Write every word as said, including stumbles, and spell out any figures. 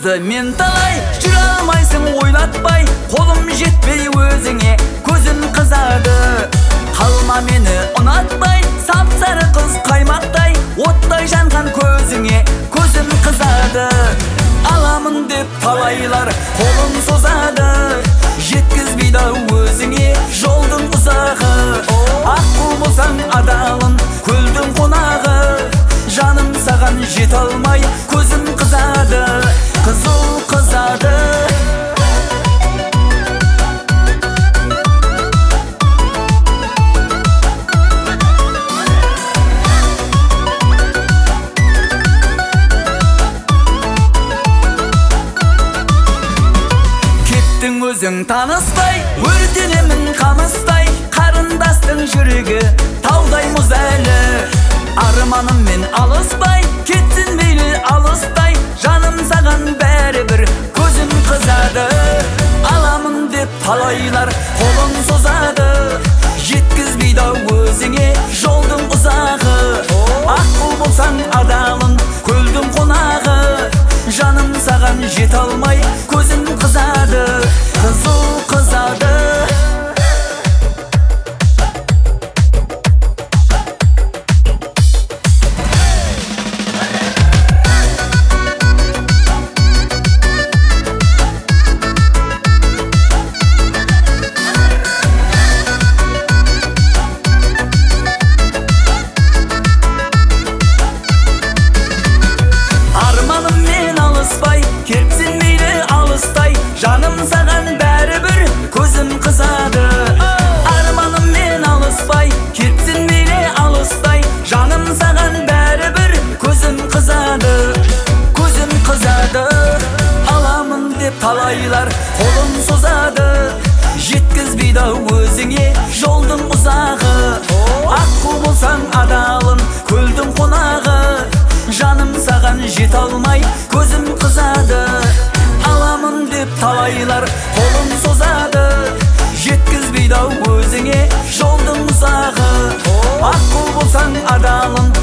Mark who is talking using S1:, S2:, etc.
S1: қызды мен талай, жүре алмайсың ойлатпай, қолым жетпей өзіңе көзім қызады. Қалма мені ұнатпай, сап-сары қыз қаймақтай, оттай жанған көзіңе көзім қызады. Аламын деп талайлар қолын созады, жеткізбейді өзіңе жолдың ұзағы. Аққу болсаң адалын, көлдің қонағы, жаным саған жете алмай көзім қызады, қызыл қызады. Кеттің өзің таныспай, өртенемін қамыстай, қарындастың жүрегі таудай мұз әлі. Арманыммен алыспай, кетсін мейлі алыстай, жаным саған бәрібір көзім қызады. Аламын деп талайлар қолын созады, жеткізбейді өзіңе жолдың ұзағы. Аққу болсаң адалын, көлдің қонағы, жаным саған жете алмай көзім қызады, қызыл қызады. Кетсін мейлі алыстай, жаным саған бәрібір көзім қызады. Арманыммен алыспай, кетсін мейлі алыстай, жаным саған бәрібір көзім қызады, көзім қызады. Аламын деп талайлар қолын созады, жеткізбейді өзіңе жолдың ұзағы. Аққу болсаң адалын, көлдің қонағы, жаным саған жете алмай көзім қызады. Аламын деп талайлар қолын созады, жеткізбейді өзіңе жолдың ұзағы. Аққу болсаң адалын,